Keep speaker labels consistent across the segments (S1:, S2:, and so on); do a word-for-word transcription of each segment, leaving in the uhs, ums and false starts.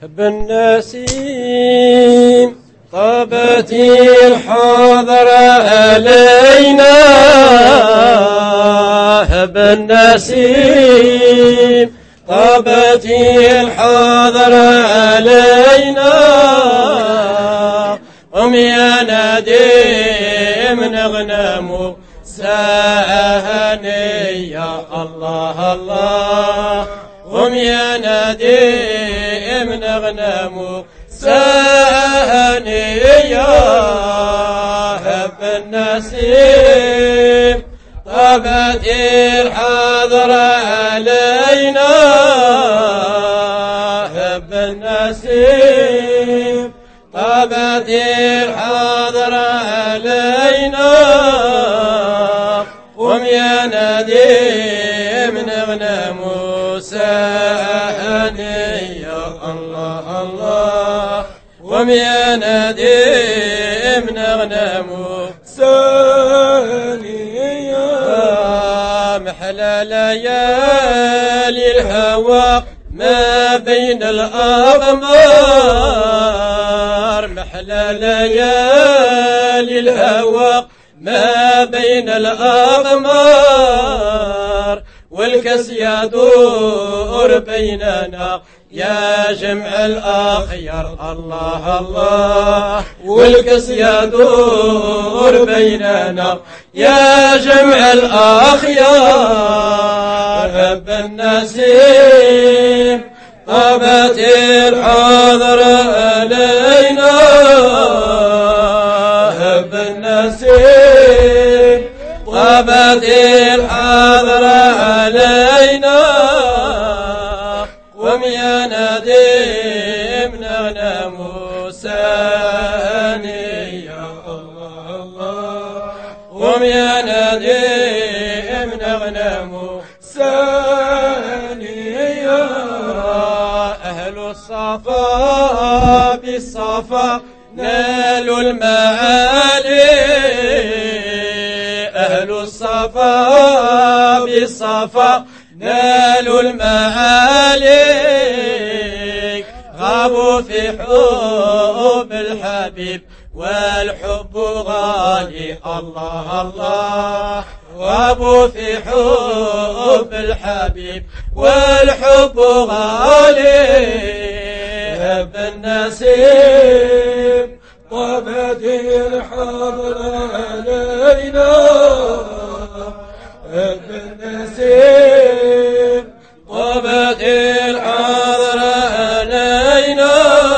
S1: بالنسيم طابت الحضرة علينا بالنسيم طابت الحضرة علينا قم يا نديم نغنم ساهنية الله الله قم يا نديم نغنم ساهنية بالنسيم طابت الحضرة علينا بالنسيم طابت الحضرة علينا قم يا نديم نغنم ساهنية الله الله قم يا نديم نغنم ساهنية محلى ليالي الهوى ما بين الأقمار محلى ليالي الهوى ما بين الأقمار والكس يدور بيننا يا جمع الأخيار الله الله والكس يدور بيننا يا جمع الأخيار بالنسيم طابت الحضرة علينا بالنسيم طابت الحضرة علينا قم يا نديم نغنم ساهنية الله الله قم يا نديم نغنم ساهنية أهل الصفا بالصفا نالوا المعالي أهل الصفا بالصفا نالوا المعالي غابوا في حب الحبيب والحب غالي الله الله غابوا في حب الحبيب والحب غالي بالنسيم طابت الحضرة علينا بالنسيم طابت الحضرة علينا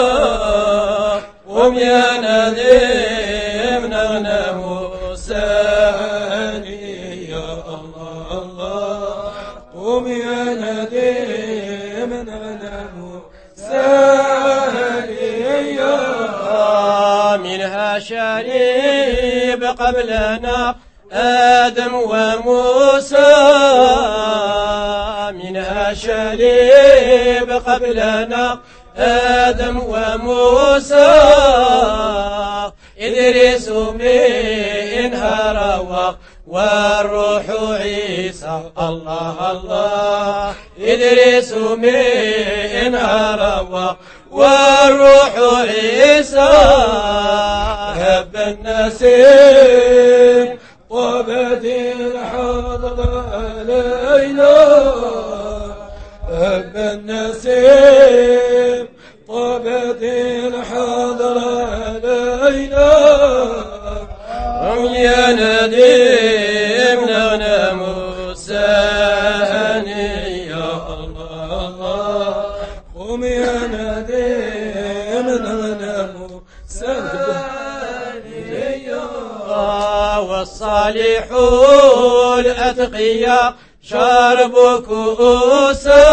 S1: قم يا نديم نغنم ساهنية الله الله قم يا نديم نغنم ساهنية منها شريب قبلنا آدم وموسى منها شريب قبلنا آدم وموسى إدريس منها روى والروح عيسى الله الله إدريس منها روى والروح عيسى هب النسيم طابت الحضرة علينا هب النسيم طابت الحضرة علينا قم يا نديم نغنم ساهنية الله الله قم يا نديم نغنم ساهنية والصالحون الأتقياء شربوا كؤوسا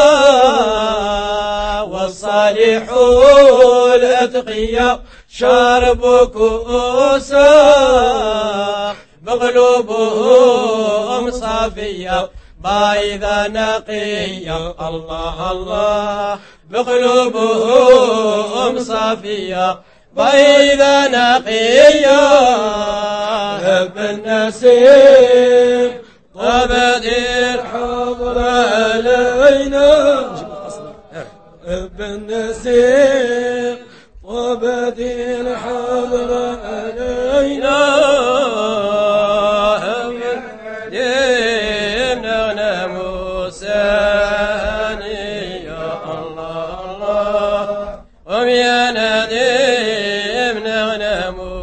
S1: والصالحون الأتقياء شربوا كؤوسا بقلوبهم صافية بيضا نقية الله الله بقلوبهم صافية بيضا نقية هب النسيم طابت الحضرة علينا
S2: بالنسيم طابت الحضرة علينا
S1: ديننا موساني يا الله الله ويا نديم نغنى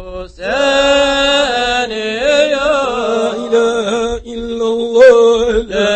S1: موساني يا
S2: إله إلا الله
S1: لا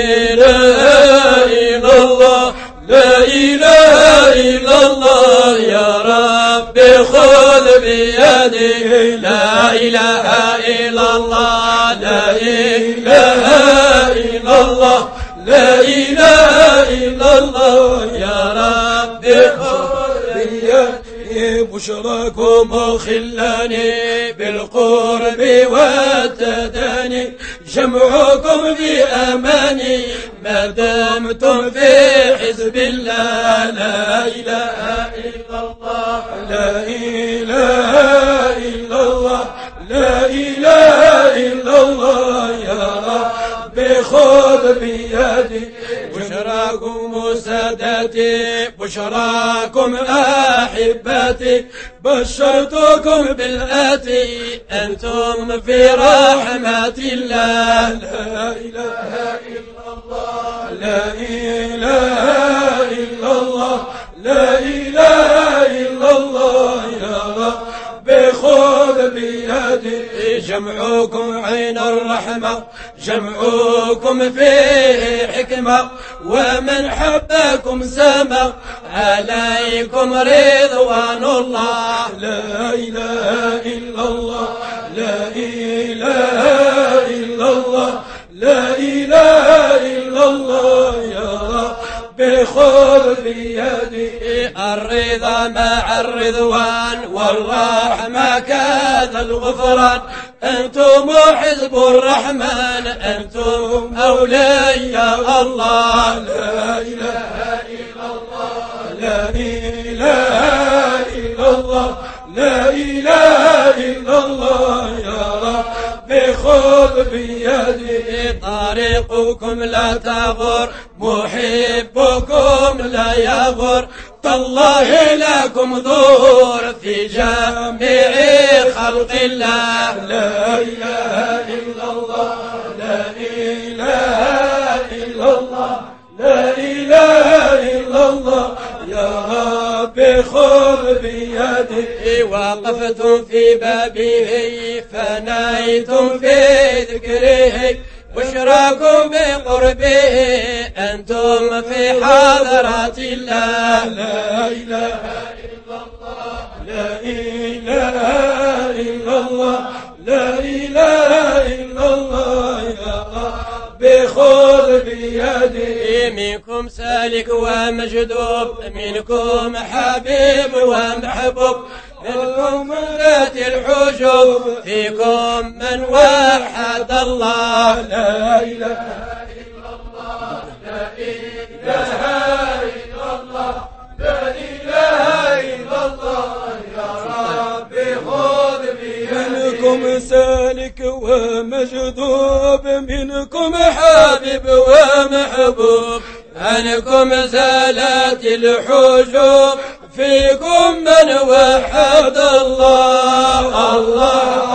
S1: إله إلا الله لا إله إلا الله يا رب خذ بيدي لا إله إلا الله لا إله إلا الله لا إله إلا الله يا رب خذ بيدي
S2: بشراكم
S1: خلاني بالقرب والتداني جمعكم في أماني ما دمتم في حزب الله لا إله إلا الله
S2: لا إله إلا الله لا إله إلا الله يا رب خذ بيدي
S1: بشراكم سادتي بشراكم أحبتي بشرتكم بالآتي أنتم في رحمة الله
S2: لا إله إلا الله لا إله إلا الله لا إله إلا الله يا رب خذ بيدي
S1: جمعكم عين الرحمة جمعكم فيه حكمة ومن حبكم سما عليكم رضوان الله
S2: لا إله إلا الله لا إله إلا الله لا إله إلا الله يا رب خذ بيدي
S1: الرضا مع الرضوان والرحمة كذا الغفران أنتم حزب الرحمن أنتم أولياء الله
S2: لا إله إلا الله لا إله إلا الله لا إله إلا الله يا رب خذ بيدي
S1: طريقكم لا تغر محبكم لا يغر تالله لكم ظهور في جميع خلق الله
S2: لا إله إلا الله لا إله إلا الله لا إله إلا الله يا رب خذ بيدي
S1: وقفتم في بابه فنيتم في ذكره بشراكم بقربه أنتم في حضرة الله
S2: لا إله إلا الله لا إله إلا الله لا إله إلا الله يا رب خذ بيدي
S1: منكم سالك ومجذوب منكم حبيب ومحبوب منكم ذات الحجوب فيكم من وحد الله
S2: لا إله إلا الله لا إله إلا الله لا إله إلا الله يا رب خذ بيدي منكم سالك ومجذوب منكم حبيب ومحبوب
S1: عنكم زالت الحجوب فيكم من وحد الله الله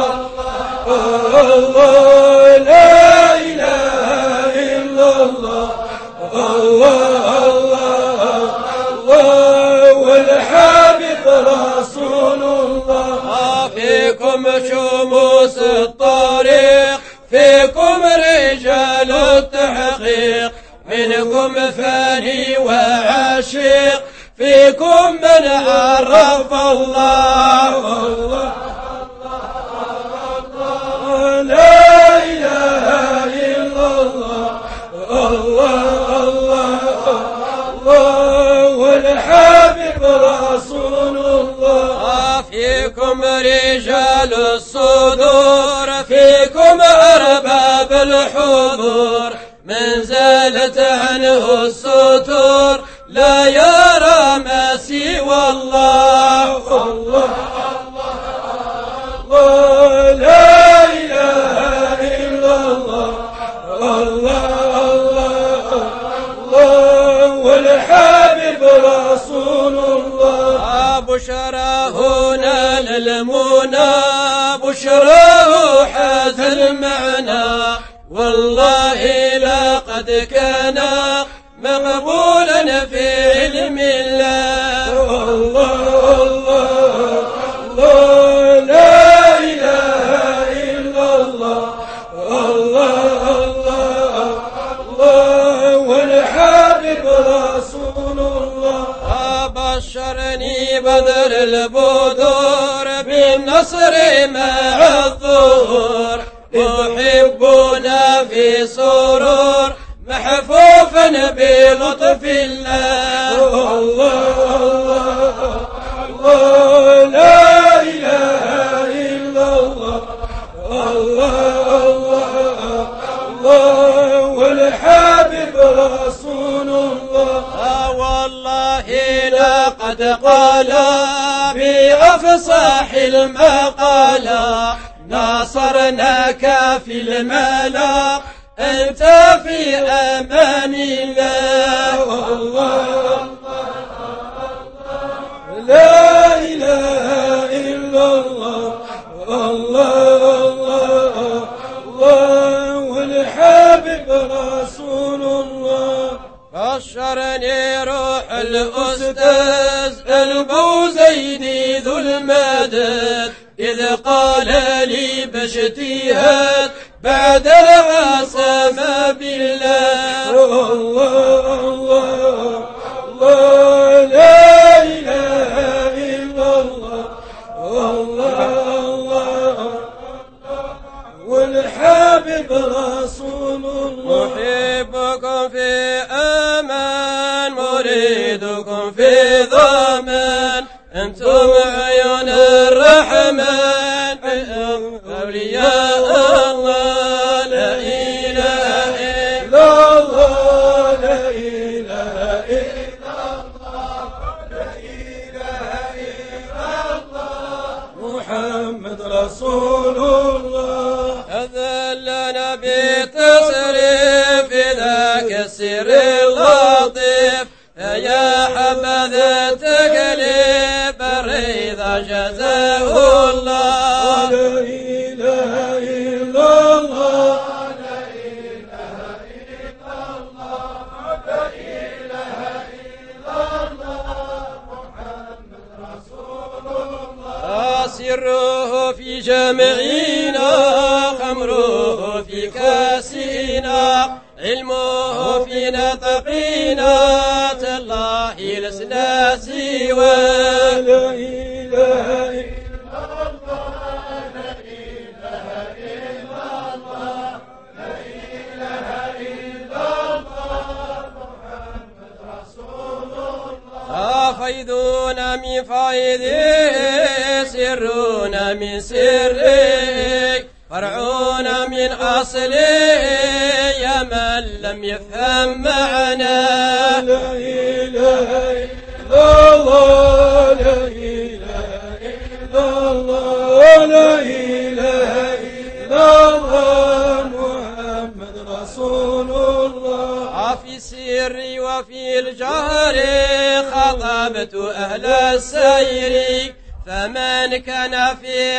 S2: الله لا إله إلا الله الله الله الله والحبيب رسول الله
S1: فيكم شموس الطريق فيكم رجال التحقيق منكم فاني وعشيق فيكم من عرف الله
S2: الله الله لا إله إلا الله الله الله الله والحبيب رسول الله
S1: فيكم رجال الصدور فيكم أرباب الحضور من زالت عنه الستور لا يرى ما سوى الله
S2: الله الله لا إله إلا الله الله الله الله والحبيب رسول
S1: بشرى هنا للمنى بشرى حاز المعنى والله لقد كان مقبولا في علم الله.
S2: الله الله الله لا إله إلا الله الله الله الله والحبيب رسول الله.
S1: بشرني بدر البدور بالنصر مع الظهور محبنا في سرور محفوفا بلطف الله.
S2: الله الله الله لا إله إلا الله الله الله الله والحبيب رسول الله.
S1: والله لقد قال بأفصح المقالة ناصرناك في الملا أنت في أمان الله.
S2: الله لا إله إلا الله الله الله الله والحبيب رسول الله.
S1: بشرني روح الأستاذ البوزيدي ذو المدد إذ قال لي باجتهاد بعد العصم بالله.
S2: الله الله الله لا إله إلا الله الله الله والحبيب رسول الله.
S1: محبكم في أمان مريدكم في ضمان أنتم عيون الرحمن أولياء الله لا إله إلا
S2: الله لا إله إلا الله لا إله إلا الله محمد رسول الله.
S1: أذلنا بتصريف ذاك السر اللطيف يا حبذا تقلب الرضا جزاه الله.
S2: لا إله إلا الله لا إله إلا الله لا إله إلا الله محمد رسول الله.
S1: سره في جمعنا خمره في كاسنا علمه في نطقنا تالله لسنا سوى.
S2: لا إله إلا الله لا إله إلا الله لا إله إلا الله محمد رسول الله.
S1: فيضون من فيضه سرون من سره فرعون من أصله يا من لم يفهم معنا.
S2: لا إله إلا الله لا إله إلا الله لا إله إلا الله محمد رسول الله.
S1: في السر وفي الجهر خطبت أهل السير فمن كان في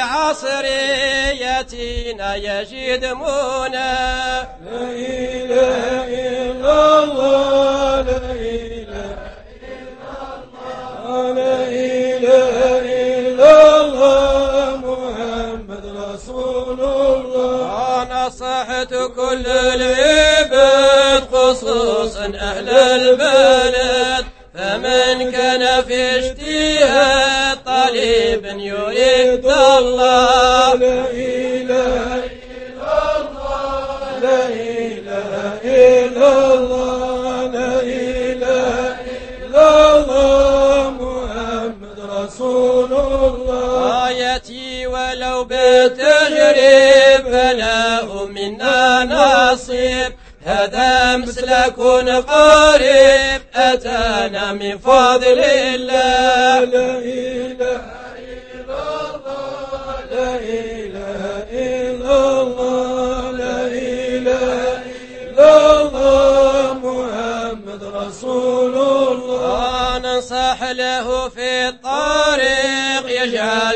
S1: عصريتنا يجد منى.
S2: لا إله إلا الله لا إله إلا الله لا إله إلا الله محمد رسول الله.
S1: نصحت كل العباد خصوصا أهل البلد فمن كان في اجتهاد طالب يريد الله.
S2: لا إله إلا الله لا إله إلا الله لا إله إلا الله محمد رسول الله.
S1: آيتي ولو بالتجريب فلا منا نصيب هذا مسلك قريب أتانا من فضل الله.
S2: لا إله إلا الله لا إله إلا الله لا إله إلا الله محمد رسول الله.
S1: ننصح له في الطريق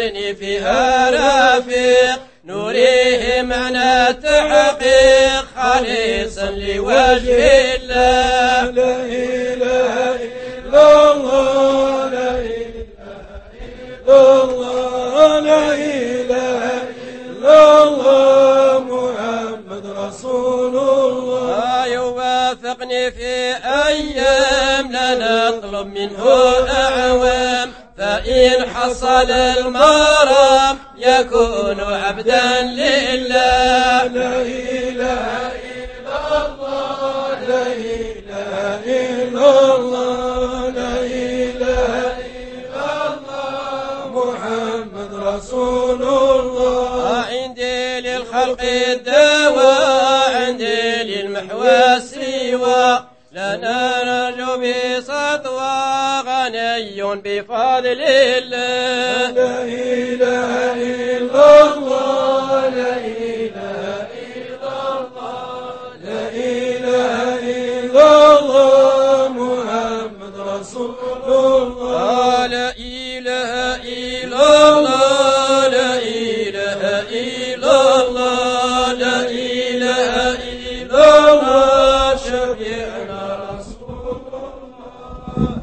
S1: العين فيها رفيق نوريه معنى تحقيق خالصا لوجه الله.
S2: لا إله إلا الله لا إله إلا الله لا إله إلا الله محمد رسول الله.
S1: يوافقني في أيام لا نطلب منه أعوام فإن حصل المرام يكون عبدا لله.
S2: لا إله إلا الله لا إله إلا الله لا إله إلا الله محمد رسول الله.
S1: عندي للخلق الدواء عندي للمحوى السوى لنا نرجو بسطوى غني بفضل الله.
S2: لا إله إلا الله لا إله إلا الله لا إله إلا الله محمد رسول الله.
S1: لا إله إلا الله لا إله إلا الله لا إله إلا الله شفيعنا رسول الله.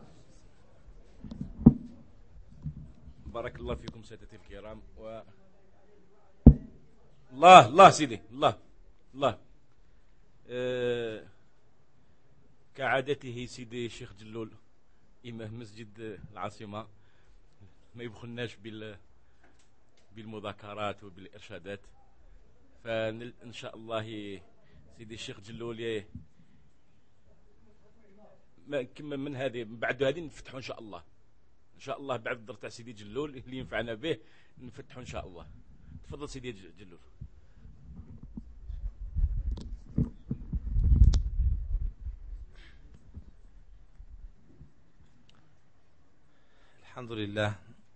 S3: بارك الله فيكم سادتي الكرام. و الله الله سيدي الله الله أه... كعادته سيدي الشيخ جلول إمام مسجد العاصمة ما يبخلناش بال بالمذاكرات وبالإرشادات، فإن شاء الله سيدي الشيخ جلول ما كما من هذه بعد هذه نفتحوا إن شاء الله إن شاء الله بعد الدر تاع سيدي جلول اللي ينفعنا به نفتحوا إن شاء الله. تفضل سيدي جلول.
S4: الحمد لله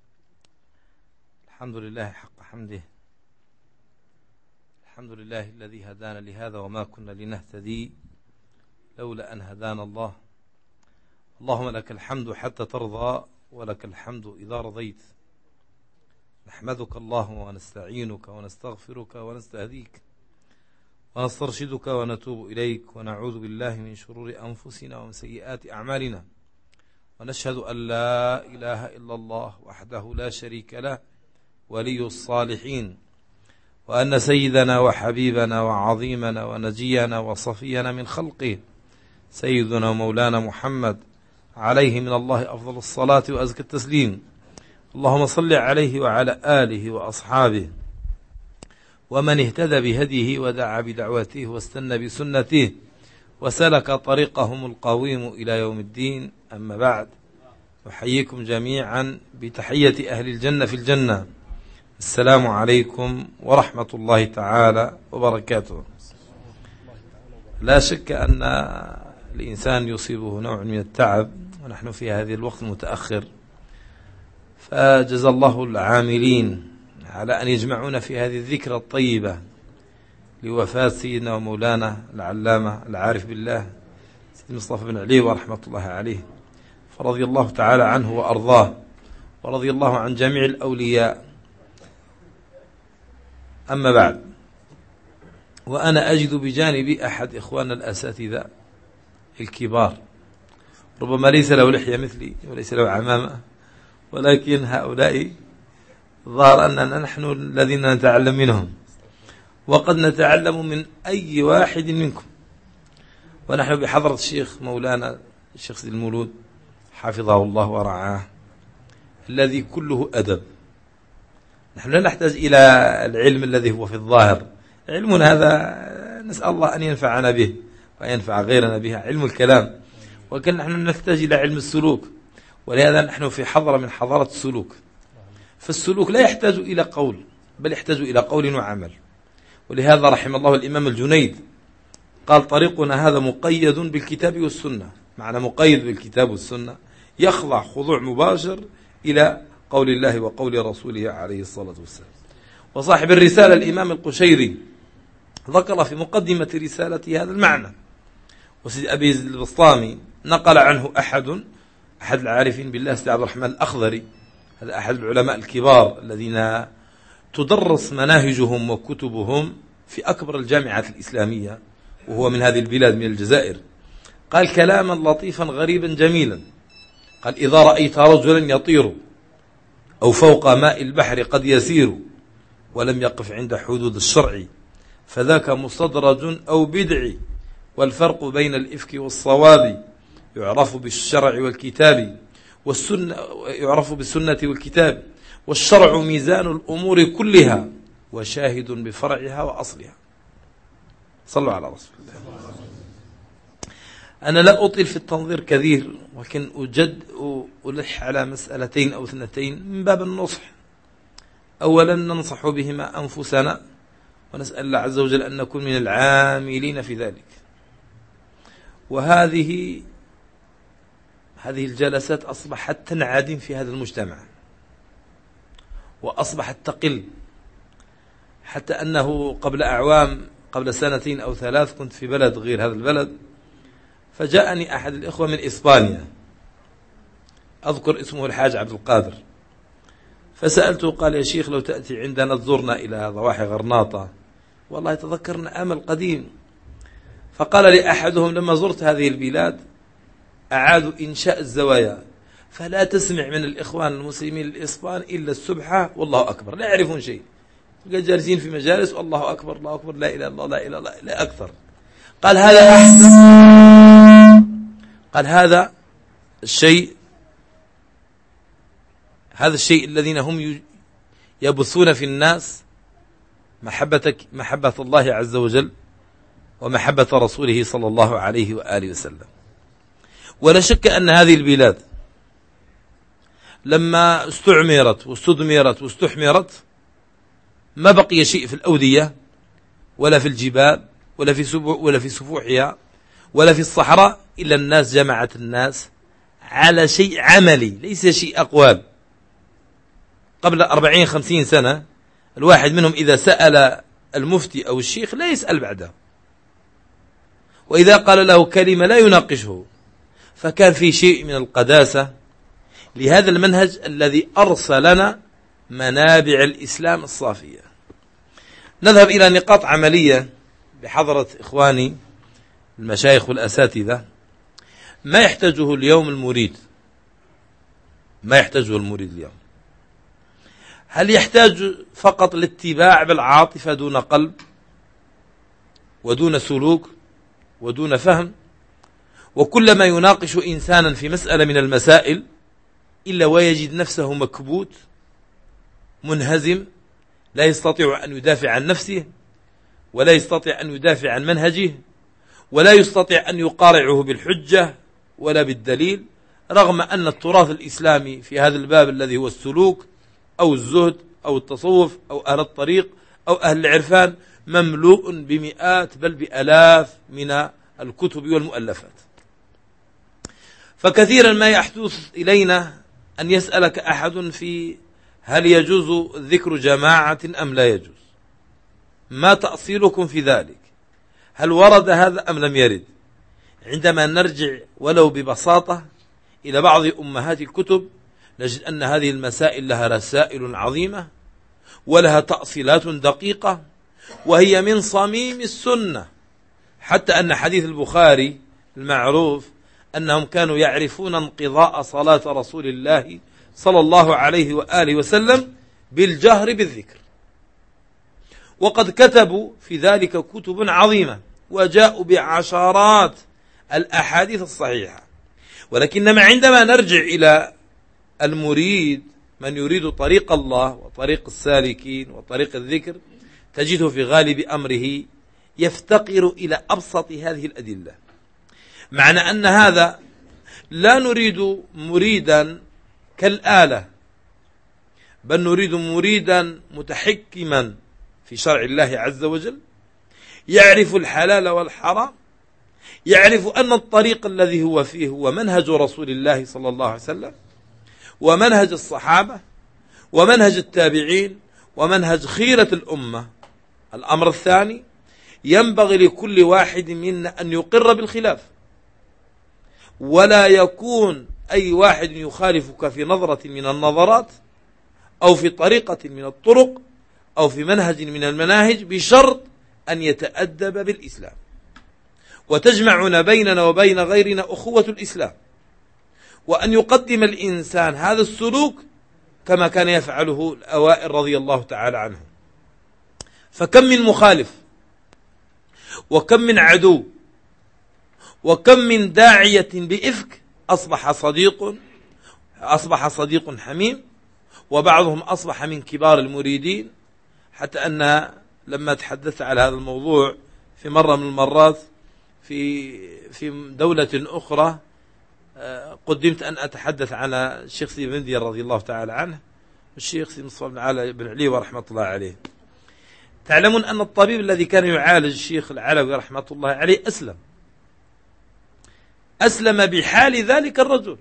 S4: الحمد لله حق حمده. الحمد لله الذي هدانا لهذا وما كنا لنهتدي لولا أن هدانا الله. اللهم لك الحمد حتى ترضى ولك الحمد إذا رضيت. نحمدك اللهم ونستعينك ونستغفرك ونستهديك ونسترشدك ونتوب إليك ونعوذ بالله من شرور أنفسنا ومن سيئات أعمالنا ونشهد أن لا إله إلا الله وحده لا شريك له ولي الصالحين وأن سيدنا وحبيبنا وعظيمنا ونجينا وصفينا من خلقه سيدنا مولانا محمد عليه من الله أفضل الصلاة وأزكى التسليم. اللهم صل عليه وعلى آله وأصحابه ومن اهتدى بهديه ودعا بدعوته واستنى بسنته وسلك طريقهم القويم إلى يوم الدين. أما بعد، أحييكم جميعا بتحية أهل الجنة في الجنة. السلام عليكم ورحمة الله تعالى وبركاته. لا شك أن الإنسان يصيبه نوع من التعب ونحن في هذه الوقت المتأخر، فجزى الله العاملين على أن يجمعون في هذه الذكرى الطيبة لوفاة سيدنا ومولانا العلامة العارف بالله سيد مصطفى بن علي ورحمة الله عليه، فرضي الله تعالى عنه وأرضاه ورضي الله عن جميع الأولياء. أما بعد، وأنا أجد بجانبي أحد إخواننا الأساتذة الكبار، ربما ليس له لحية مثلي وليس له عمامة، ولكن هؤلاء ظهر أننا نحن الذين نتعلم منهم، وقد نتعلم من أي واحد منكم. ونحن بحضرة الشيخ مولانا الشيخ سيد المولود حفظه الله ورعاه، الذي كله أدب. نحن لا نحتاج إلى العلم الذي هو في الظاهر، علمنا هذا نسأل الله أن ينفعنا به وينفع غيرنا به، علم الكلام، وكان نحن نحتاج إلى علم السلوك، ولهذا نحن في حضرة من حضارة السلوك. فالسلوك لا يحتاج إلى قول، بل يحتاج إلى قول وعمل. ولهذا رحم الله الإمام الجنيد قال: طريقنا هذا مقيد بالكتاب والسنة. معنى مقيد بالكتاب والسنة يخضع خضوع مباشر إلى قول الله وقول رسوله عليه الصلاة والسلام. وصاحب الرسالة الإمام القشيري ذكر في مقدمة رسالته هذا المعنى. وسيد أبي البسطامي نقل عنه أحد أحد العارفين بالله سيد عبد الرحمن الأخضري، هذا أحد العلماء الكبار الذين تدرس مناهجهم وكتبهم في أكبر الجامعات الإسلامية، وهو من هذه البلاد من الجزائر. قال كلاما لطيفا غريبا جميلا، قال إذا رأيت رجلا يطير أو فوق ماء البحر قد يسير ولم يقف عند حدود الشرع فذاك مستدرج أو بدعي، والفرق بين الإفك والصواب يعرف بالشرع والكتاب والسنة يعرف بالسنة والكتاب، والشرع ميزان الأمور كلها وشاهد بفرعها وأصلها. صلوا على رسول الله. أنا لا أطيل في التنظير كثير، ولكن أجد ألح على مسألتين أو اثنتين من باب النصح. أولا ننصح بهما أنفسنا، ونسأل الله عز وجل أن نكون من العاملين في ذلك. وهذه هذه الجلسات أصبحت تنعدم في هذا المجتمع، وأصبحت تقل، حتى أنه قبل أعوام قبل سنتين أو ثلاث كنت في بلد غير هذا البلد، فجاءني أحد الإخوة من إسبانيا، أذكر اسمه الحاج عبد القادر، فسألته قال يا شيخ لو تأتي عندنا تزورنا إلى ضواحي غرناطة، والله تذكرنا أمل قديم. فقال لي أحدهم لما زرت هذه البلاد أعادوا إنشاء الزوايا، فلا تسمع من الإخوان المسلمين الإسبان إلا السبحة والله أكبر، لا يعرفون شيء، جالسين في مجالس والله أكبر الله أكبر لا إله إلا الله لا إله إلا الله لا أكثر. قال هذا أحسن، قال هذا الشيء هذا الشيء الذين هم يبثون في الناس محبتك محبة الله عز وجل ومحبة رسوله صلى الله عليه وآله وسلم. ولا شك أن هذه البلاد لما استعمرت واستدمرت واستحمرت ما بقي شيء في الأودية ولا في الجبال ولا في ولا في سفوحها ولا في الصحراء إلا الناس جمعت الناس على شيء عملي ليس شيء أقوال. قبل أربعين خمسين سنة الواحد منهم إذا سأل المفتي أو الشيخ لا يسأل بعده، وإذا قال له كلمة لا يناقشه، فكان في شيء من القداسة لهذا المنهج الذي أرسلنا منابع الإسلام الصافية. نذهب إلى نقاط عملية بحضرة إخواني المشايخ والأساتذة. ما يحتاجه اليوم المريد ما يحتاجه المريد اليوم، هل يحتاج فقط الاتباع بالعاطفة دون قلب ودون سلوك ودون فهم؟ وكلما يناقش إنسانا في مسألة من المسائل إلا ويجد نفسه مكبوت منهزم، لا يستطيع أن يدافع عن نفسه ولا يستطيع أن يدافع عن منهجه ولا يستطيع أن يقارعه بالحجة ولا بالدليل، رغم أن التراث الإسلامي في هذا الباب الذي هو السلوك أو الزهد أو التصوف أو أهل الطريق أو أهل العرفان مملوء بمئات بل بألاف من الكتب والمؤلفات. فكثيرا ما يحدث إلينا أن يسألك أحد في هل يجوز ذكر جماعة أم لا يجوز؟ ما تأصيلكم في ذلك؟ هل ورد هذا أم لم يرد؟ عندما نرجع ولو ببساطة إلى بعض أمهات الكتب نجد أن هذه المسائل لها رسائل عظيمة ولها تأصيلات دقيقة، وهي من صميم السنة، حتى أن حديث البخاري المعروف أنهم كانوا يعرفون انقضاء صلاة رسول الله صلى الله عليه وآله وسلم بالجهر بالذكر، وقد كتبوا في ذلك كتب عظيمة وجاءوا بعشرات الأحاديث الصحيحة. ولكنما عندما نرجع إلى المريد من يريد طريق الله وطريق السالكين وطريق الذكر تجده في غالب أمره يفتقر إلى أبسط هذه الأدلة، معنى أن هذا لا نريد مريدا كالآلة، بل نريد مريدا متحكما في شرع الله عز وجل، يعرف الحلال والحرام، يعرف أن الطريق الذي هو فيه هو منهج رسول الله صلى الله عليه وسلم ومنهج الصحابة ومنهج التابعين ومنهج خيرة الأمة. الأمر الثاني، ينبغي لكل واحد منا أن يقر بالخلاف، ولا يكون أي واحد يخالفك في نظرة من النظرات أو في طريقة من الطرق أو في منهج من المناهج، بشرط أن يتأدب بالإسلام، وتجمعنا بيننا وبين غيرنا أخوة الإسلام، وأن يقدم الإنسان هذا السلوك كما كان يفعله الأوائل رضي الله تعالى عنهم. فكم من مخالف، وكم من عدو، وكم من داعية بإفك أصبح صديق أصبح صديق حميم، وبعضهم أصبح من كبار المريدين، حتى أن لما تحدثت على هذا الموضوع في مرة من المرات في في دولة أخرى، قدمت أن أتحدث عن الشيخ سيدي بندير رضي الله تعالى عنه والشيخ سيدي مصطفى بن علي ورحمة الله عليه. تعلمون أن الطبيب الذي كان يعالج الشيخ العلوي رحمة الله عليه أسلم أسلم بحال ذلك الرجل،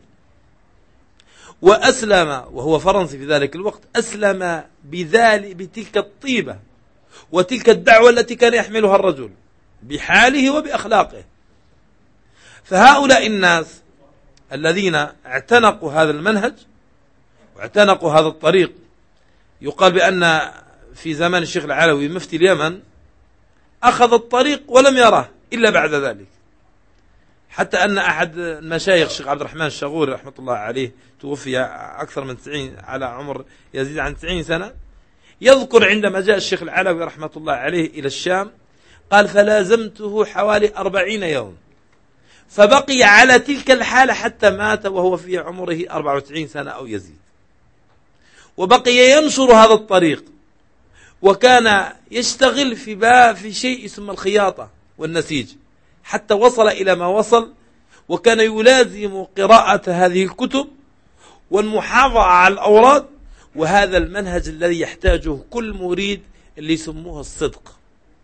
S4: وأسلم وهو فرنسي في ذلك الوقت، أسلم بذلك بتلك الطيبة وتلك الدعوة التي كان يحملها الرجل بحاله وبأخلاقه. فهؤلاء الناس الذين اعتنقوا هذا المنهج واعتنقوا هذا الطريق، يقال بأن في زمان الشيخ العلوي مفتي اليمن أخذ الطريق ولم يراه إلا بعد ذلك، حتى أن أحد المشايخ الشيخ عبد الرحمن الشغوري رحمة الله عليه توفي أكثر من تسعين على عمر يزيد عن تسعين سنة، يذكر عندما جاء الشيخ العلوي رحمة الله عليه إلى الشام قال: فلازمته حوالي أربعين يوم، فبقي على تلك الحالة حتى مات وهو في عمره أربعة وتسعين سنة أو يزيد، وبقي ينشر هذا الطريق، وكان يشتغل في باب في شيء اسمه الخياطة والنسيج حتى وصل إلى ما وصل، وكان يلازم قراءة هذه الكتب والمحافظة على الأوراد، وهذا المنهج الذي يحتاجه كل مريد اللي يسموه الصدق.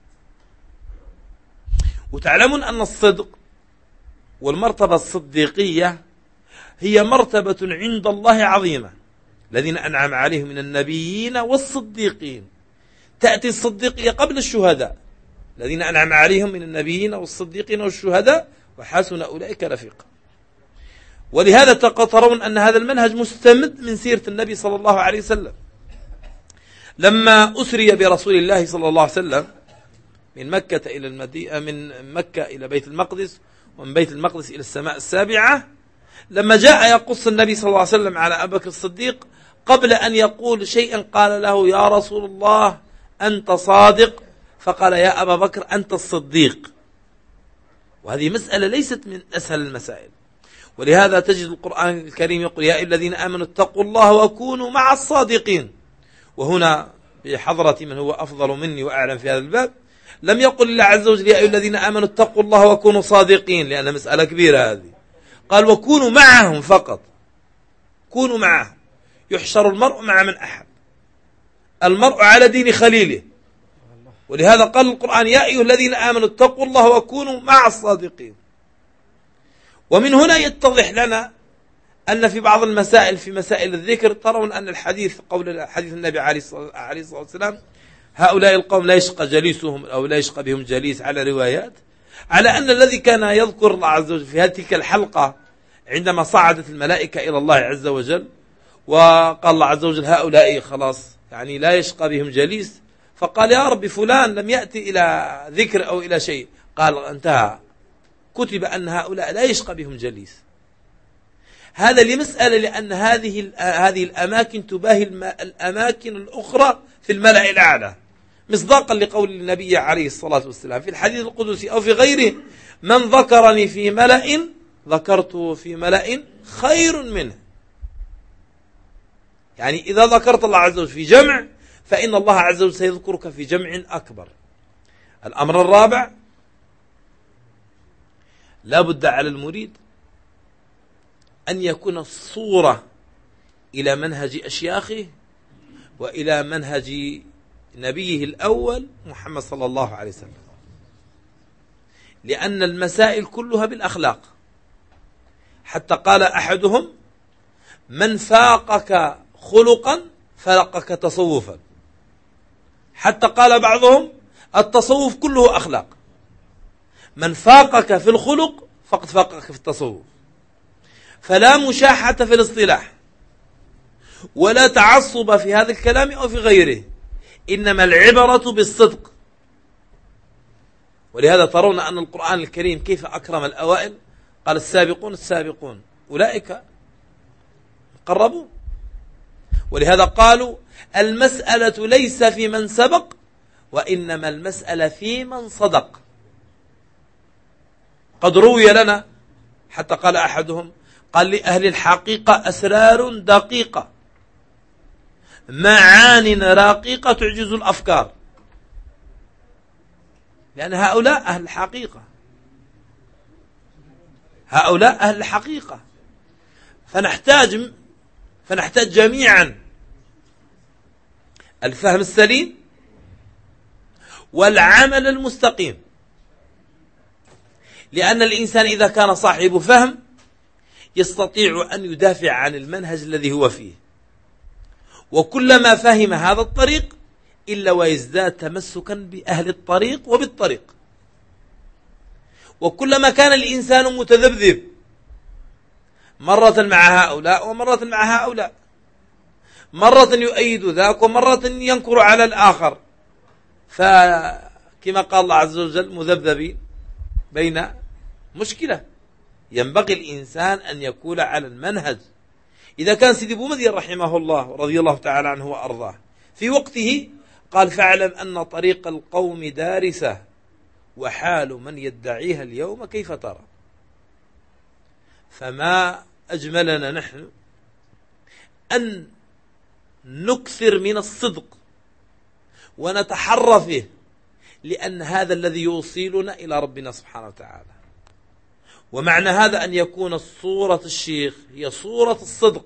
S4: وتعلمون أن الصدق والمرتبة الصديقية هي مرتبة عند الله عظيمة، الذين أنعم عليهم من النبيين والصديقين. تأتي الصديقية قبل الشهداء، الذين أنعم عليهم من النبيين والصديقين والشهداء وحسن أولئك رفيقا. ولهذا ترون أن هذا المنهج مستمد من سيرة النبي صلى الله عليه وسلم. لما أسري برسول الله صلى الله عليه وسلم من مكة إلى المدينة، من مكة إلى بيت المقدس، ومن بيت المقدس إلى السماء السابعة، لما جاء يقص النبي صلى الله عليه وسلم على أبي بكر الصديق، قبل أن يقول شيئا قال له: يا رسول الله أنت صادق؟ فقال: يا أبا بكر أنت الصديق. وهذه مسألة ليست من أسهل المسائل، ولهذا تجد القرآن الكريم يقول: يا أيها الذين آمنوا اتقوا الله وكونوا مع الصادقين. وهنا بحضرة من هو أفضل مني وأعلم في هذا الباب، لم يقل الله عز وجل: يا أيها الذين آمنوا اتقوا الله وكونوا صادقين، لأن مسألة كبيرة هذه. قال: وكونوا معهم فقط، كونوا معهم. يحشر المرء مع من أحب، المرء على دين خليله. ولهذا قال القرآن: يا أيها الذين آمنوا اتقوا الله وكونوا مع الصادقين. ومن هنا يتضح لنا أن في بعض المسائل، في مسائل الذكر، ترون أن الحديث قول حديث النبي عليه الصلاة والسلام: هؤلاء القوم لا يشقى جليسهم أو لا يشقى بهم جليس، على روايات، على أن الذي كان يذكر الله عز وجل في هذه تلك الحلقة عندما صعدت الملائكة إلى الله عز وجل، وقال الله عز وجل: هؤلاء خلاص يعني لا يشقى بهم جليس، فقال: يا رب فلان لم يأتي إلى ذكر أو إلى شيء، قال: انتهى، كتب أن هؤلاء لا يشقى بهم جليس. هذا لمسألة، لأن هذه هذه الأماكن تباهي الأماكن الأخرى في الملأ الأعلى، مصداقا لقول النبي عليه الصلاة والسلام في الحديث القدسي أو في غيره: من ذكرني في ملأ ذكرته في ملأ خير منه. يعني إذا ذكرت الله عز وجل في جمع، فإن الله عز وجل سيذكرك في جمع أكبر. الأمر الرابع: لا بد على المريد أن يكون الصورة إلى منهج أشياخه وإلى منهج نبيه الأول محمد صلى الله عليه وسلم، لأن المسائل كلها بالأخلاق. حتى قال أحدهم: من فاقك خلقا فاقك تصوفا. حتى قال بعضهم: التصوف كله أخلاق، من فاقك في الخلق فقد فاقك في التصوف. فلا مشاحة في الاصطلاح، ولا تعصب في هذا الكلام أو في غيره، إنما العبرة بالصدق. ولهذا ترون أن القرآن الكريم كيف أكرم الأوائل، قال السابقون السابقون أولئك قربوا. ولهذا قالوا المسألة ليس في من سبق، وإنما المسألة في من صدق. قد روي لنا حتى قال أحدهم، قال لأهل الحقيقة أسرار دقيقة، معان رقيقة تعجز الأفكار. لأن هؤلاء أهل الحقيقة، هؤلاء أهل الحقيقة، فنحتاج فنحتاج جميعا الفهم السليم والعمل المستقيم. لأن الإنسان إذا كان صاحب فهم يستطيع أن يدافع عن المنهج الذي هو فيه، وكلما فهم هذا الطريق إلا ويزداد تمسكا بأهل الطريق وبالطريق. وكلما كان الإنسان متذبذب مرة مع هؤلاء ومرة مع هؤلاء، مرة يؤيد ذاك ومرة ينكر على الآخر، فكما قال الله عز وجل مذبذبين بين مشكلة. ينبغي الإنسان أن يكون على المنهج. إذا كان سيدي بومدين رحمه الله رضي الله تعالى عنه وأرضاه في وقته قال فاعلم أن طريق القوم دارسة وحال من يدعيها اليوم كيف ترى. فما أجملنا نحن أن نكثر من الصدق ونتحرى فيه، لأن هذا الذي يوصلنا إلى ربنا سبحانه وتعالى. ومعنى هذا أن يكون صورة الشيخ هي صورة الصدق.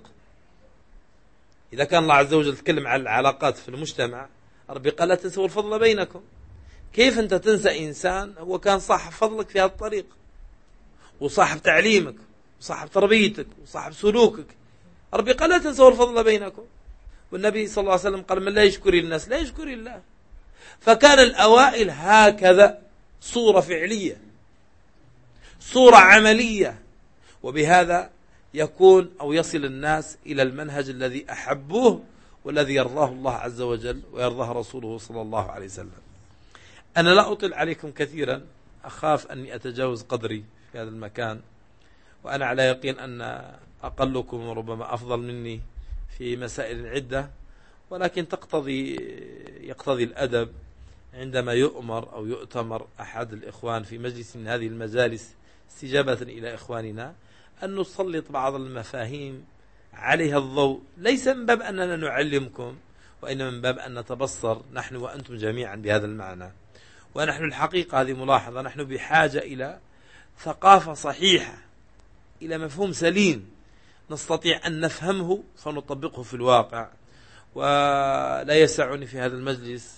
S4: إذا كان الله عز وجل يتكلم عن العلاقات في المجتمع، ربي قال لا تنسوا الفضل بينكم. كيف أنت تنسى إنسان هو كان صاحب فضلك في هذا الطريق، وصاحب تعليمك، وصاحب تربيتك، وصاحب سلوكك؟ ربي قال لا تنسوا الفضل بينكم. والنبي صلى الله عليه وسلم قال من لا يشكر الناس لا يشكر الله. فكان الأوائل هكذا، صورة فعلية، صورة عملية، وبهذا يكون أو يصل الناس إلى المنهج الذي أحبوه والذي يرضاه الله عز وجل ويرضاه رسوله صلى الله عليه وسلم. أنا لا أطل عليكم كثيرا، أخاف أني أتجاوز قدري في هذا المكان، وأنا على يقين أن أقلكم ربما أفضل مني في مسائل عدة، ولكن تقتضي يقتضي الأدب عندما يؤمر أو يؤتمر أحد الإخوان في مجلس من هذه المجالس استجابة إلى إخواننا أن نسلط بعض المفاهيم عليها الضوء، ليس من باب أننا نعلمكم، وإنما من باب أن نتبصر نحن وأنتم جميعا بهذا المعنى. ونحن الحقيقة هذه ملاحظة، نحن بحاجة إلى ثقافة صحيحة، إلى مفهوم سليم نستطيع أن نفهمه فنطبقه في الواقع. ولا يسعني في هذا المجلس،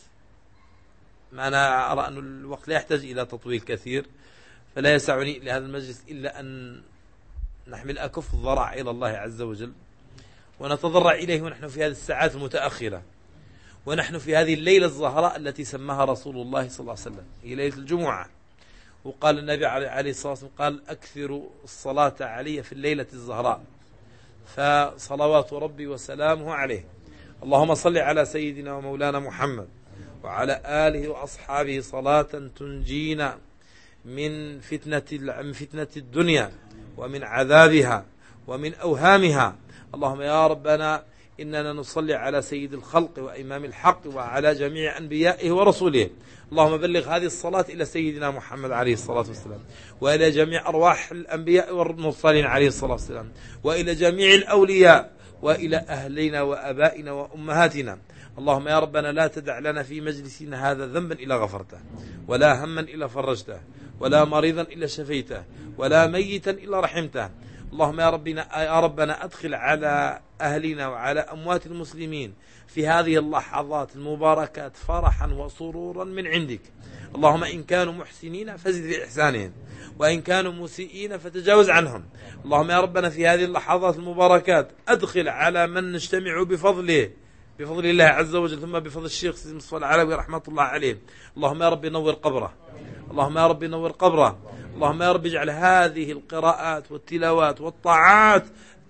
S4: ما أنا أرى أن الوقت لا يحتاج إلى تطويل كثير، فلا يسعني لهذا المجلس إلا أن نحمل أكف الضرع إلى الله عز وجل ونتضرع إليه ونحن في هذه الساعات المتأخرة، ونحن في هذه الليلة الزهراء التي سماها رسول الله صلى الله عليه وسلم هي ليلة الجمعة. وقال النبي عليه الصلاة والسلام قال أكثروا الصلاة علي في الليلة الزهراء، فصلوات ربي وسلامه عليه. اللهم صل على سيدنا ومولانا محمد وعلى آله وأصحابه صلاة تنجينا من فتنة من فتنة الدنيا ومن عذابها ومن أوهامها. اللهم يا ربنا إننا نصلي على سيد الخلق وإمام الحق وعلى جميع أنبيائه ورسوله. اللهم بلغ هذه الصلاة إلى سيدنا محمد عليه الصلاة والسلام، وإلى جميع أرواح الأنبياء والمرسلين عليه الصلاة والسلام، وإلى جميع الأولياء، وإلى أهلنا وأبائنا وأمهاتنا. اللهم يا ربنا لا تدع لنا في مجلسنا هذا ذنبا إلا غفرته، ولا هما إلا فرجته، ولا مريضا إلا شفيته، ولا ميتا إلا رحمته. اللهم يا ربنا يا ربنا أدخل على أهلنا وعلى أموات المسلمين في هذه اللحظات المباركات فرحا وسرورا من عندك. اللهم إن كانوا محسنين فزد في إحسانهم، وإن كانوا مسيئين فتجاوز عنهم. اللهم يا ربنا في هذه اللحظات المباركات أدخل على من نجتمع بفضله بفضل الله عز وجل، ثم بفضل الشيخ سيدي مصطفى العلوي رحمة الله عليه. اللهم يا رب نور قبره، اللهم يا رب نور قبره. اللهم يا رب اجعل هذه القراءات والتلاوات والطاعات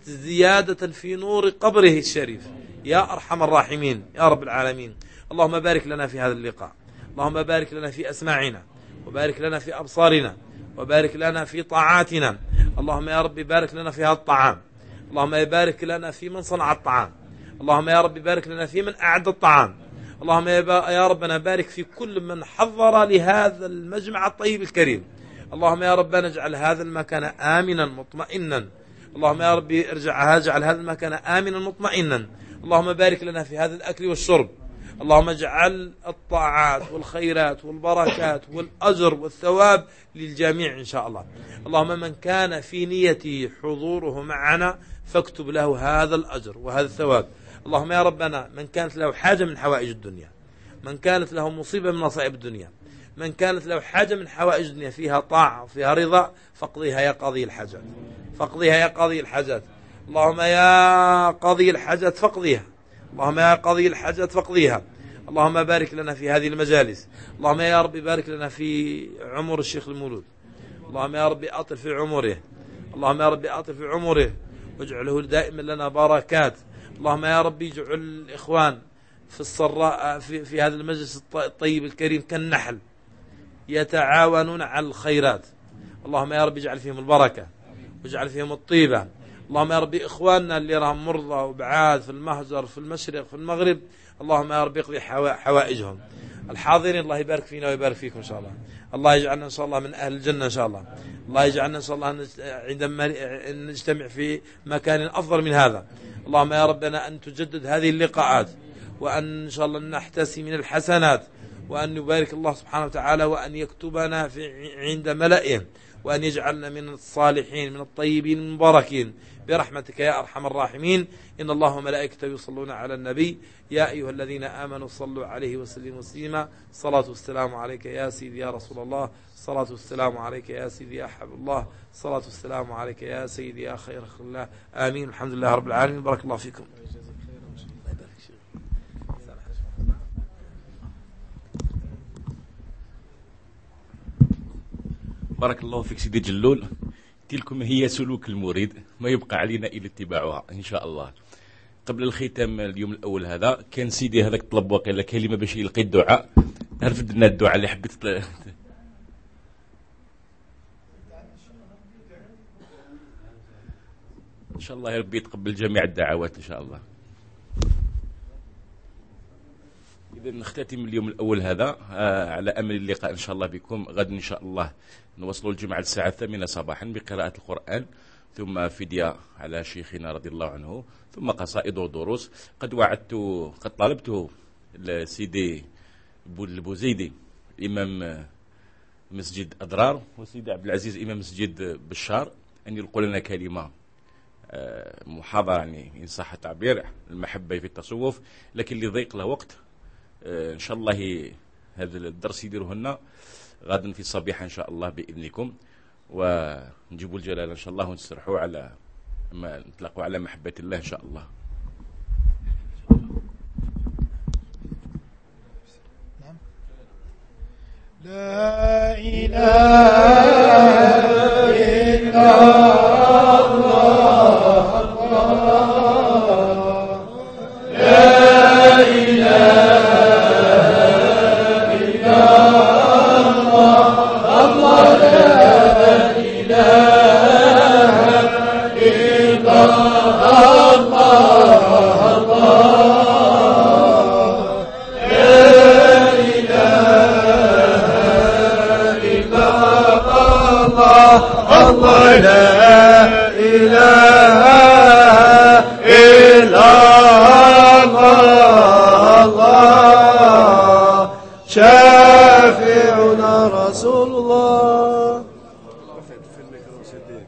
S4: زيادة في نور قبره الشريف يا أرحم الراحمين يا رب العالمين. اللهم بارك لنا في هذا اللقاء، اللهم بارك لنا في أسماعنا، وبارك لنا في أبصارنا، وبارك لنا في طاعاتنا. اللهم يا رب بارك لنا في هذا الطعام، اللهم يبارك لنا في من صنع الطعام، اللهم يا رب بارك لنا في من أعد الطعام، اللهم يا ربنا بارك في كل من حضر لهذا المجمع الطيب الكريم. اللهم يا ربنا اجعل هذا المكان آمنا مطمئنا، اللهم يا ربي ارجع اجعل هذا المكان آمنا مطمئنا. اللهم بارك لنا في هذا الأكل والشرب، اللهم اجعل الطاعات والخيرات والبركات والأجر والثواب للجميع إن شاء الله. اللهم من كان في نيته حضوره معنا فاكتب له هذا الأجر وهذا الثواب. اللهم يا ربنا من كانت له حاجة من حوائج الدنيا، من كانت له مصيبة من مصائب الدنيا، من كانت له حاجة من حوائج الدنيا فيها طاعة وفيها رضا فاقضيها يا قاضي الحاجات، فاقضيها يا قاضي الحاجات. اللهم يا قاضي الحاجات فاقضيها، اللهم يا قاضي الحاجات فاقضيها. اللهم بارك لنا في هذه المجالس، اللهم يا رب بارك لنا في عمر الشيخ المولود، اللهم يا رب أطل في عمره، اللهم يا رب أطل في عمره واجعله دائما لنا بركات. اللهم يا رب اجعل الإخوان في السراء في, في هذا المجلس الطيب الكريم كالنحل يتعاونون على الخيرات. اللهم يا رب اجعل فيهم البركة واجعل فيهم الطيبة. اللهم يا رب إخواننا اللي راهم مرضى وبعاد في المهجر في المشرق في المغرب، اللهم يا رب اقضي حوائجهم. الحاضرين الله يبارك فينا ويبارك فيكم إن شاء الله. الله يجعلنا إن شاء الله من أهل الجنة إن شاء الله. الله يجعلنا إن شاء الله عندما نجتمع في مكان أفضل من هذا. اللهم يا ربنا أن تجدد هذه اللقاءات، وأن إن شاء الله نحتسي من الحسنات، وأن يبارك الله سبحانه وتعالى، وأن يكتبنا في عند ملئه، وأن يجعلنا من الصالحين من الطيبين المباركين برحمتك يا أرحم الراحمين. إن الله وملائكته يصلون على النبي يا أيها الذين آمنوا صلوا عليه وسلموا تسليما. الصلاة والسلام عليك يا سيدي يا رسول الله، الصلاة والسلام عليك يا سيدي يا حبيب الله، الصلاة والسلام عليك يا سيدي يا خير خلق الله. آمين. الحمد لله رب العالمين. بارك الله فيكم.
S3: بارك الله فيك سيدي جلول. تلكم هي سلوك المريد، ما يبقى علينا إلا اتباعها إن شاء الله. قبل الختام اليوم الأول هذا كان سيدي هذاك طلب وقيل كلمة باش يلقي الدعاء. نرفد لنا الدعاء اللي حبيت تطلع. إن شاء الله يا ربي يتقبل جميع الدعوات إن شاء الله. إذا نختتم اليوم الأول هذا على أمل اللقاء إن شاء الله بكم غدا إن شاء الله. نوصلوا الجمعة الساعة الثامنة صباحا بقراءة القرآن، ثم فدية على شيخنا رضي الله عنه، ثم قصائد ودروس. قد وعدت قد طالبته سيدي البوزيدي إمام مسجد أضرار وسيدي عبد العزيز إمام مسجد بشار أن يلقوا لنا كلمة محاضرة، يعني إن صح التعبير المحبة في التصوف، لكن لضيق له وقت إن شاء الله هذا الدرس يديره لنا غدا في الصبيحة إن شاء الله بإذنكم، ونجيبوا الجلالة إن شاء الله ونسرحوا على ما نتلقوا على محبة الله إن شاء الله.
S2: لا إله إلا الله، لا إله الله لا